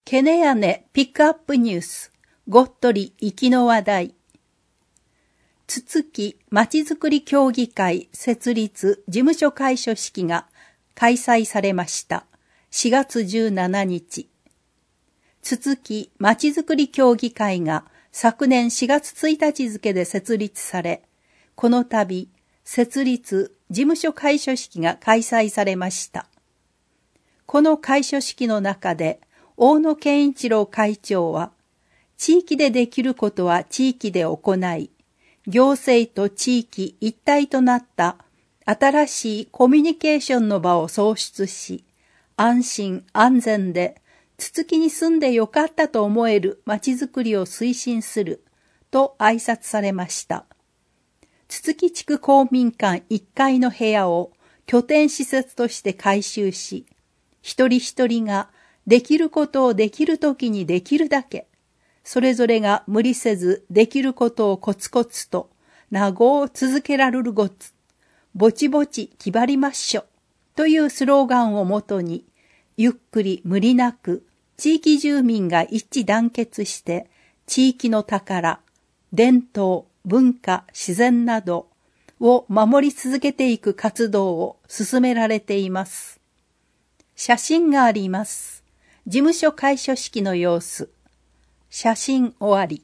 ケネヤネピックアップニュース、ごっとり行きの話題。つつきまちづくり協議会設立事務所開所式が開催されました。4月17日。つつきまちづくり協議会が昨年4月1日付で設立され、この度、設立事務所開所式が開催されました。この開所式の中で、大野健一郎会長は、地域でできることは地域で行い、行政と地域一体となった新しいコミュニケーションの場を創出し、安心安全で、つつきに住んでよかったと思えるまちづくりを推進すると挨拶されました。つつき地区公民館1階の部屋を拠点施設として改修し、一人一人ができることをできるときにできるだけ、それぞれが無理せずできることをコツコツと、なごを続けられるごつ、ぼちぼち決まりまっしょ、というスローガンをもとに、ゆっくり無理なく、地域住民が一致団結して、地域の宝、伝統、文化、自然などを守り続けていく活動を進められています。写真があります。事務所開所式の様子。写真終わり。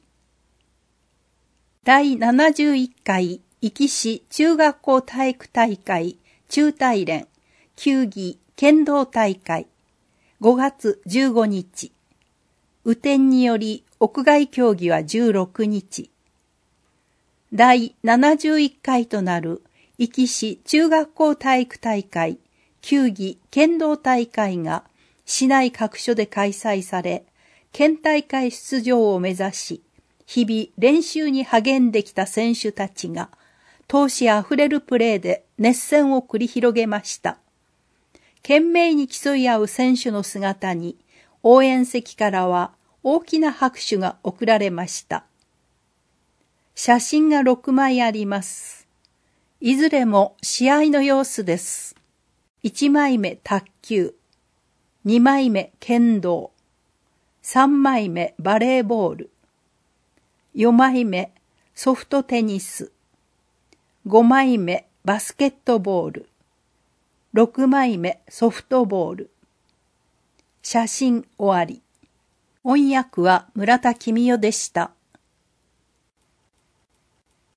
第71回壱岐市中学校体育大会中体連球技剣道大会5月15日。雨天により屋外競技は16日。第71回となる壱岐市中学校体育大会球技剣道大会が市内各所で開催され、県大会出場を目指し、日々練習に励んできた選手たちが、闘志あふれるプレーで熱戦を繰り広げました。懸命に競い合う選手の姿に、応援席からは大きな拍手が送られました。写真が6枚あります。いずれも試合の様子です。1枚目卓球。2枚目剣道、3枚目バレーボール、4枚目ソフトテニス、5枚目バスケットボール、6枚目ソフトボール。写真終わり。音訳は村田公代でした。